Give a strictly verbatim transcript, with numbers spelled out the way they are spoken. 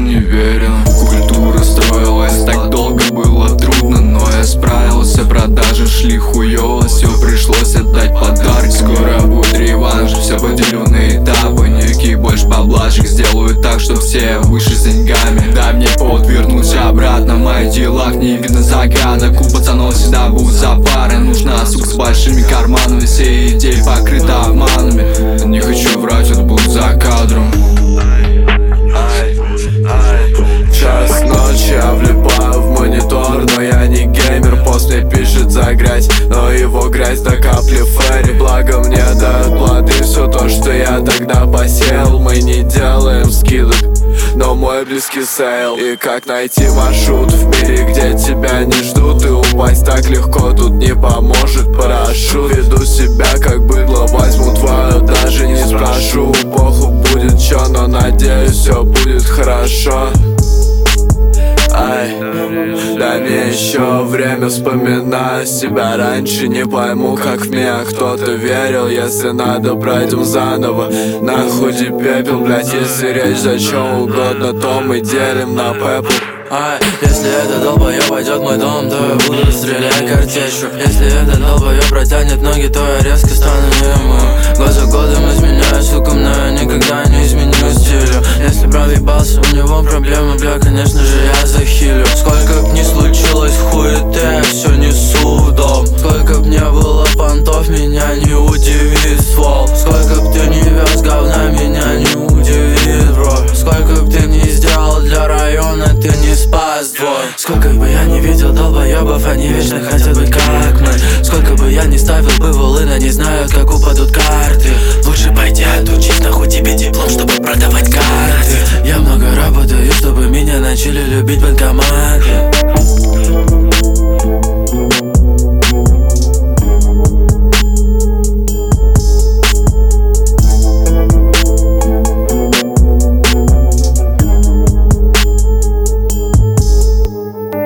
не верил. Культура строилась, так долго было трудно, но я справился. Продажи шли хуёво, все пришлось отдать подарок. Скоро будет реванш, все поделю на этапы. Никаких больше поблажек, сделаю так, что все выше с деньгами. Дай мне повод вернуться обратно, в моих делах не видно загадок. У пацанов всегда будут за парой. Нужна сука с большими карманами, все идеи покрыты обманами. Не хочу врать, это будет за кадром. Час ночи, я влипаю в монитор, но я не геймер. После пишет за грязь, но его грязь до капли фэри. Благо мне дают плоды все то, что я тогда посеял. Мы не делаем скидок, но мой близкий сейл. И как найти маршрут в мире, где тебя не ждут? И упасть так легко, тут не поможет парашют. Веду себя как быдло, возьму твою, даже не спрошу. Похуй будет чё, но надеюсь, все будет хорошо. Ай, дай мне еще время, вспоминаю себя раньше. Не пойму, как в меня кто-то верил. Если надо, пройдем заново. Нахуй пепел, блять, если речь за чем угодно, то мы делим на пепл. Ай, если этот долбоёб войдет в мой дом, то я буду стрелять картечью. Если этот долбоёб протянет ноги, то я резко стану ему. Год за годом изменяюсь, сука, но я никогда не изменю стилю. Если проебался, у него проблемы, бля, конечно же я захилю. Сколько б ни случилось в хуете, я все несу в дом. Сколько б не было понтов, меня не удивит ствол. Сколько б ты не вез говна, меня не удивит, бро. Сколько б ты не сделал для района, ты не спас двор. Сколько бы я не видел долбоебов, они вечно хотят быть как мы. Сколько бы я не ставил бы волына, не знают, как упадут карты. Лучше пойди отучись, нахуй тебе диплом, чтобы продавать карты. Я много работаю, чтобы меня начали любить банкоматы.